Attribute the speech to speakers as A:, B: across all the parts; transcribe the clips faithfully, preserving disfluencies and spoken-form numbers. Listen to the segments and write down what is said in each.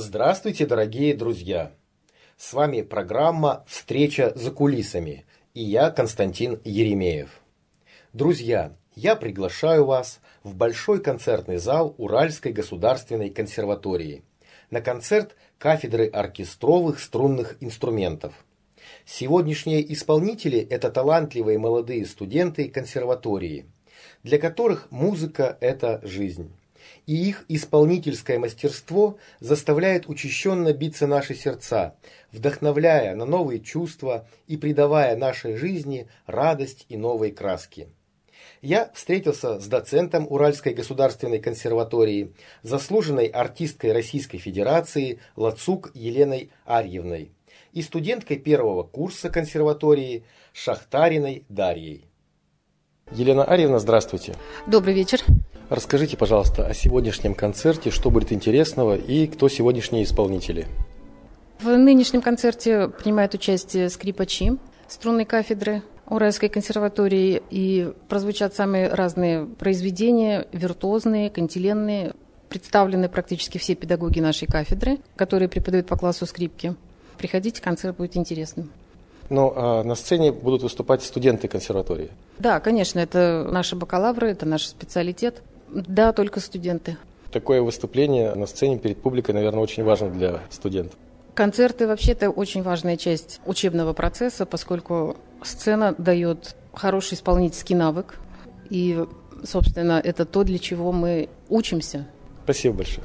A: Здравствуйте, дорогие друзья! С вами программа «Встреча за кулисами» и я, Константин Еремеев. Друзья, я приглашаю вас в большой концертный зал Уральской государственной консерватории на концерт кафедры оркестровых струнных инструментов. Сегодняшние исполнители – это талантливые молодые студенты консерватории, для которых музыка – это жизнь. И их исполнительское мастерство заставляет учащенно биться наши сердца, вдохновляя на новые чувства и придавая нашей жизни радость и новые краски. Я встретился с доцентом Уральской государственной консерватории, заслуженной артисткой Российской Федерации Лацук Еленой Арьевной и студенткой первого курса консерватории Шахтариной Дарьей. Елена Арьевна, здравствуйте.
B: Добрый вечер.
A: Расскажите, пожалуйста, о сегодняшнем концерте, что будет интересного и кто сегодняшние исполнители.
B: В нынешнем концерте принимают участие скрипачи струнной кафедры Уральской консерватории, и прозвучат самые разные произведения, виртуозные, кантиленные. Представлены практически все педагоги нашей кафедры, которые преподают по классу скрипки. Приходите, концерт будет интересным.
A: Ну, а на сцене будут выступать студенты консерватории?
B: Да, конечно, это наши бакалавры, это наш специалитет. Да, только студенты.
A: Такое выступление на сцене перед публикой, наверное, очень важно для студентов.
B: Концерты вообще-то очень важная часть учебного процесса, поскольку сцена дает хороший исполнительский навык. И, собственно, это то, для чего мы учимся.
A: Спасибо большое.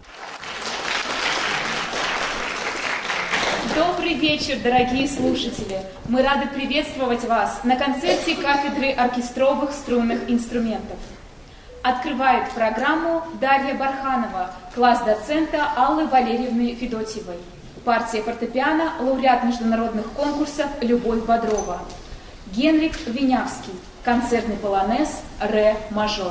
C: Добрый вечер, дорогие слушатели! Мы рады приветствовать вас на концерте кафедры оркестровых струнных инструментов. Открывает программу Дарья Барханова, класс доцента Аллы Валерьевны Федотьевой. Партия фортепиано, лауреат международных конкурсов Любовь Бодрова. Генрик Винявский, концертный полонез «Ре мажор».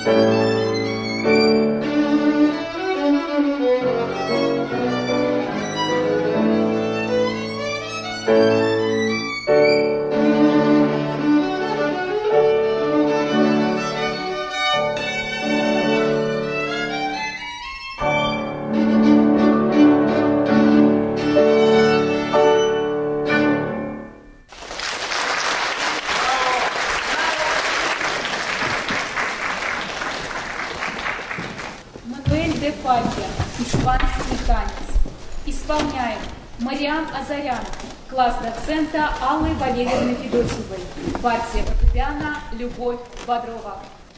C: Испанский танец. Исполняем Мариам Азарян, класс доцента Аллы Валерьевны Федотьевой, партия фортепиано Любовь Бодрова.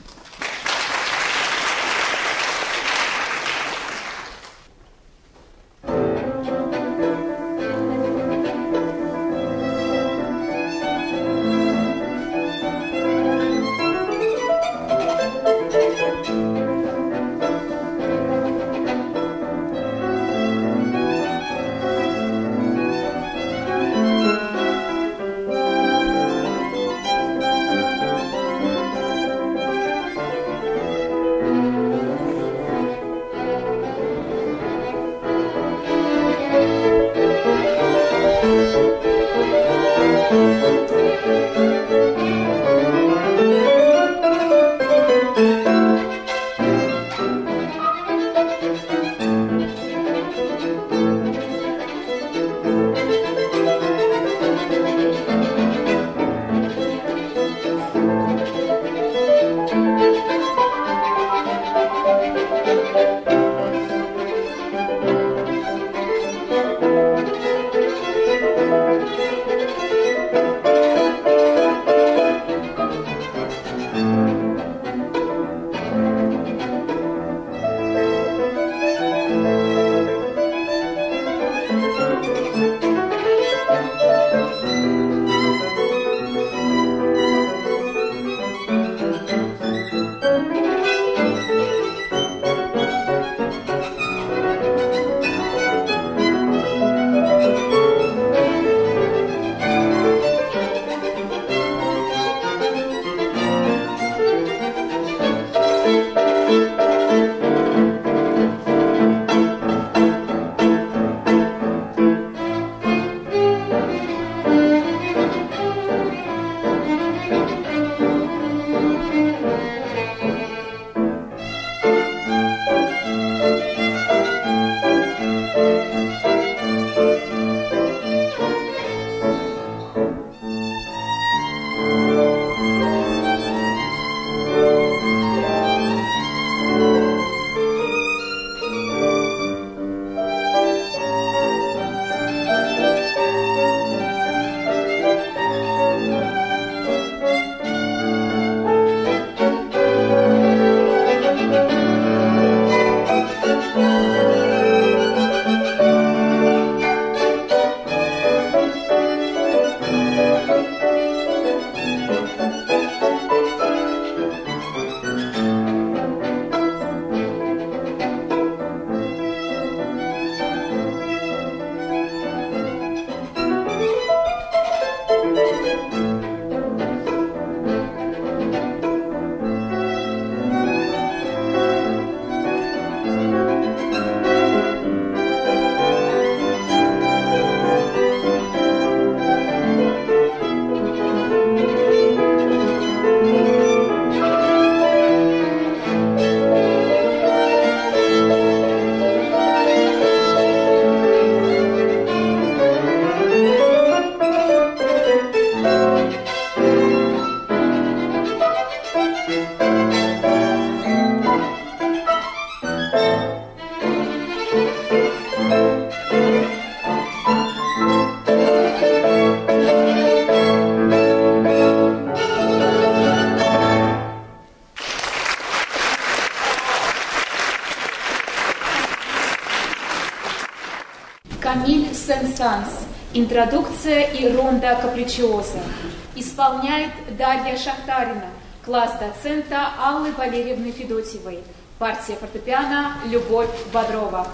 D: Камиль Сен-Санс. Интродукция и ронда капричиоза. Исполняет Дарья Шахтарина, класс доцента Аллы Валерьевны Федотьевой, партия фортепиано Любовь Бодрова.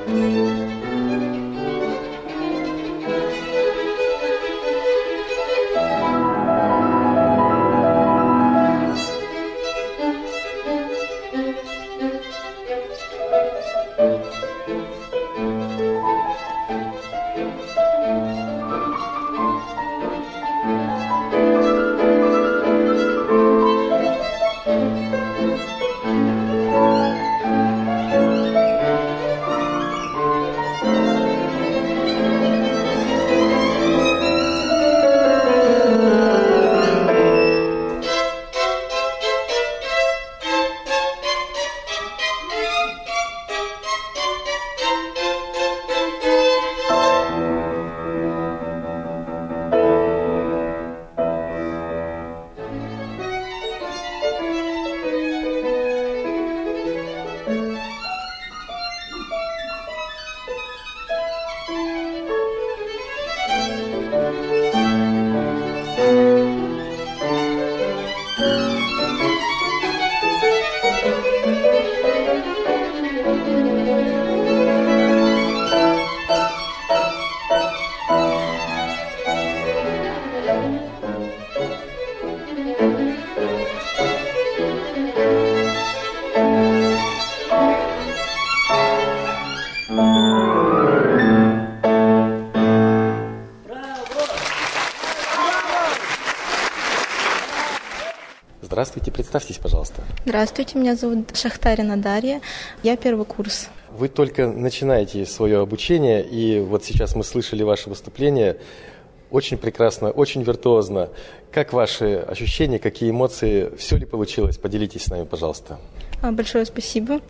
A: Здравствуйте, представьтесь, пожалуйста.
E: Здравствуйте, меня зовут Шахтарина Дарья, я первый курс.
A: Вы только начинаете свое обучение, и вот сейчас мы слышали ваше выступление. Очень прекрасно, очень виртуозно. Как ваши ощущения, какие эмоции? Все ли получилось? Поделитесь с нами, пожалуйста.
E: Большое спасибо.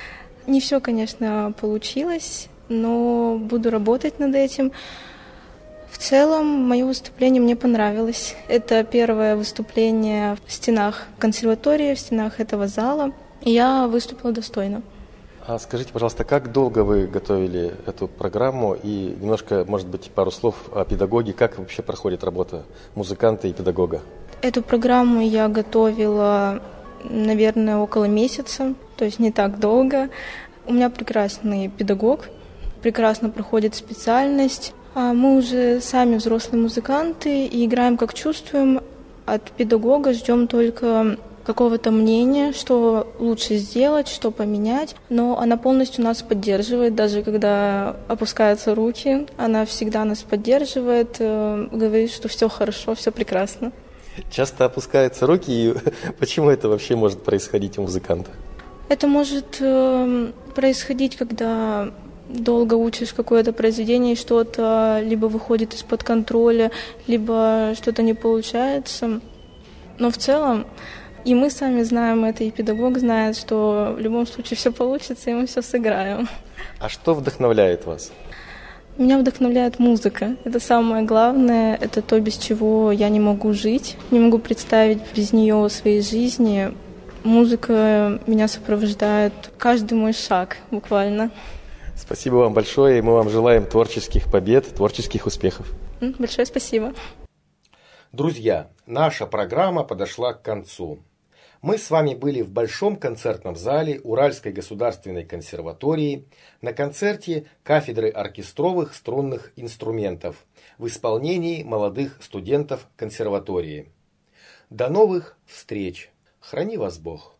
E: Не все, конечно, получилось, но буду работать над этим. В целом, мое выступление мне понравилось. Это первое выступление в стенах консерватории, в стенах этого зала. И я выступила достойно.
A: А скажите, пожалуйста, как долго вы готовили эту программу? И немножко, может быть, пару слов о педагоге. Как вообще проходит работа музыканта и педагога?
E: Эту программу я готовила, наверное, около месяца, то есть не так долго. У меня прекрасный педагог, прекрасно проходит специальность. Мы уже сами взрослые музыканты и играем как чувствуем. От педагога ждем только какого-то мнения, что лучше сделать, что поменять. Но она полностью нас поддерживает, даже когда опускаются руки. Она всегда нас поддерживает, говорит, что все хорошо, все прекрасно.
A: Часто опускаются руки, и почему это вообще может происходить у музыканта?
E: Это может происходить, когда долго учишь какое-то произведение, и что-то либо выходит из-под контроля, либо что-то не получается. Но в целом, и мы сами знаем это, и педагог знает, что в любом случае все получится, и мы все сыграем.
A: А что вдохновляет вас?
E: Меня вдохновляет музыка. Это самое главное, это то, без чего я не могу жить, не могу представить без нее своей жизни. Музыка меня сопровождает каждый мой шаг, буквально.
A: Спасибо вам большое, и мы вам желаем творческих побед, творческих успехов.
E: Большое спасибо.
A: Друзья, наша программа подошла к концу. Мы с вами были в Большом концертном зале Уральской государственной консерватории на концерте кафедры оркестровых струнных инструментов в исполнении молодых студентов консерватории. До новых встреч! Храни вас Бог!